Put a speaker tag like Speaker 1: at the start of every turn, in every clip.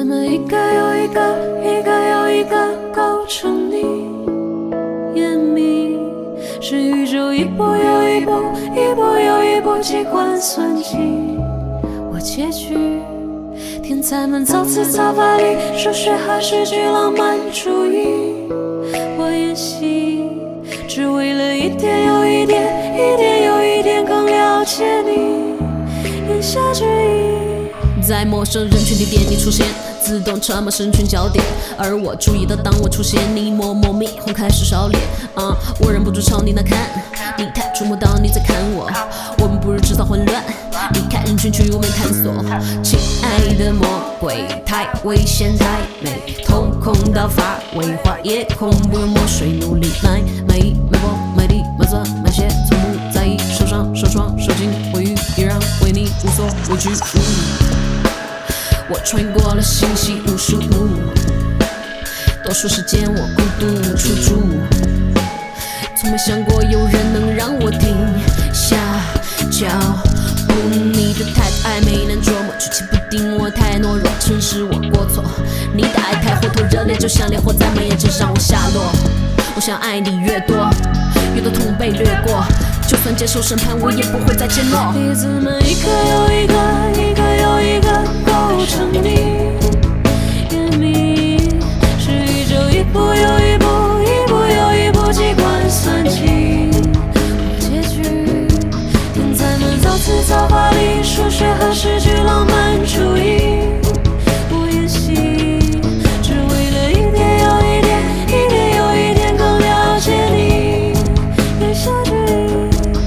Speaker 1: 子们一个又一个，一个又一个构成你，严密是宇宙一步又一步，一步又一步机关算尽我结局。天才们造词造法力，数学和诗句浪漫主义，我演戏只为了一点又一点，一点又一点更了解你，言下之意，
Speaker 2: 在陌生人群地点你出现，自动沉默人群焦点，而我注意到当我出现，你默默迷哄开始烧脸。我忍不住朝你那看，你太触摸到你在看我，我们不如制造混乱，离开人群去外面探索。亲爱的魔鬼，太危险太美，瞳孔到发尾花夜空，不用墨水努力买美买波买地买钻买鞋，从不在意受伤受创受尽毁誉，依然为你无所畏惧。我穿越过了星系无数，多数时间我孤独出驻，从没想过有人能让我停下脚步。你的态度暧昧难捉摸，举棋不定，我太懦弱，诚实我过错。你的爱太活脱，热烈就像烈火在蔓延，只让我下落。我想爱你越多，越多痛被掠过，就算接受审判，我也不会再怯懦。
Speaker 1: 例子们一个又一个，一个又一个构成你，严密是宇宙一步又一步，一步又一步机关算尽我结局。天才们造词造法力，数学和诗句浪漫主义，我演戏只为了一点又一点，一点又一点更了解你，言下之意。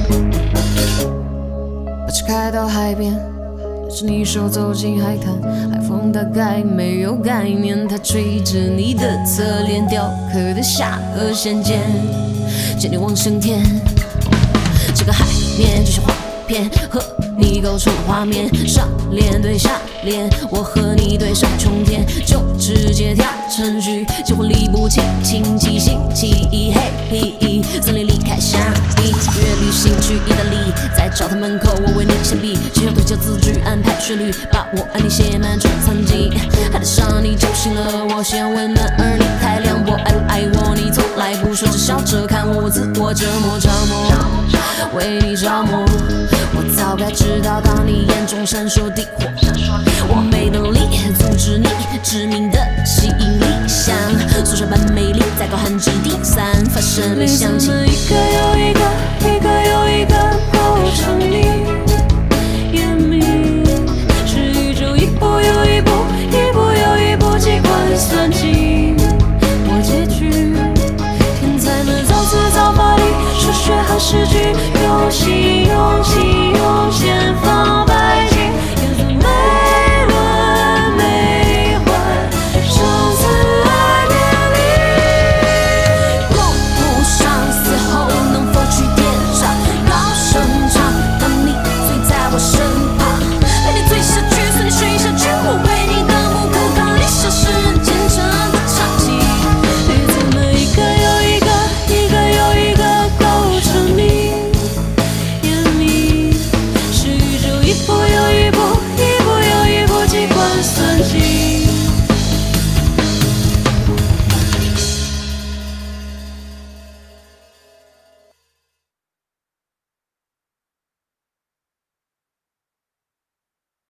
Speaker 2: 把车开到海边，拉着你手走进海滩，海风大概没有概念，它吹着你的侧脸，雕刻的下颌线间，见你望升天。这个海面就像画片，和你构成画面，上脸对上脸，我和你对上冲天，就直接跳程序，结婚离不清，亲戚星期一嘿，森林离开夏季，约旅行去意大利，在教堂门口我为你献笔，写好对角字句，安排旋律，把我爱你写满整残疾，海的上你叫醒了我，先温暖而你太凉薄，爱不爱我你从来不说，只笑着看我自我折磨着磨，为你着魔，我早该知道，当你眼中闪烁的火，我没能力阻止你致命的吸引力，像宿舍般美丽，在高寒之地散发神秘香气。
Speaker 1: 一个又一个，一个又一个构成你，严密是宇宙一步又一步，一步又一步机关算尽我结局。天才们造词造法力，数学和诗句游戏。